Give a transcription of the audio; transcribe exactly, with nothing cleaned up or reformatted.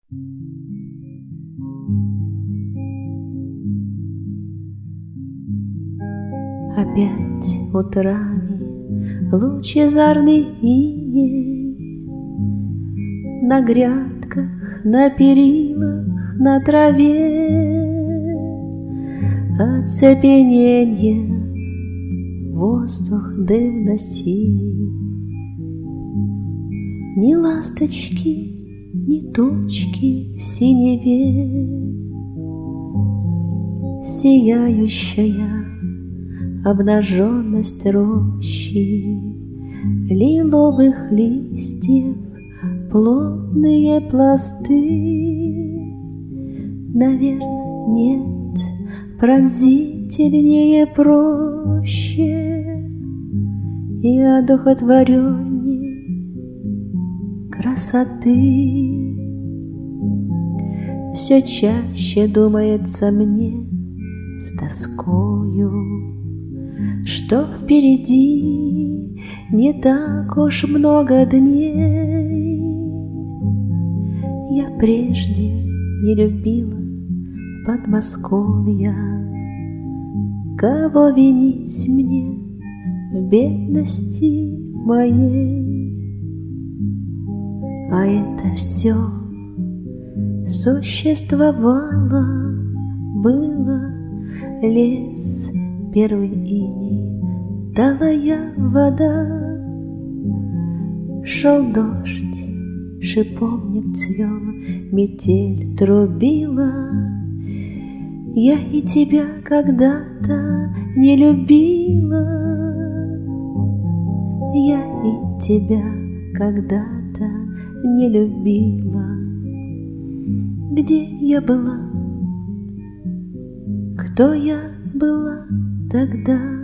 Опять утрами лучезарный иней на грядках, на перилах, на траве, оцепененье, воздух дымно-синий. Ни ласточки, ни тучки в синеве, сияющая обнаженность рощи, лиловых листьев плотные пласты. Наверно, нет пронзительнее, проще и одухотворенней красоты. Все чаще думается мне с тоскою, что впереди не так уж много дней. Я прежде не любила Подмосковья, кого винить мне в бедности моей? А это все существовало, было лес, первый иней, талая вода. Шел дождь, шиповник цвел, метель трубила. Я и тебя когда-то не любила, я и тебя когда-то не любила. Где я была? Кто я была тогда?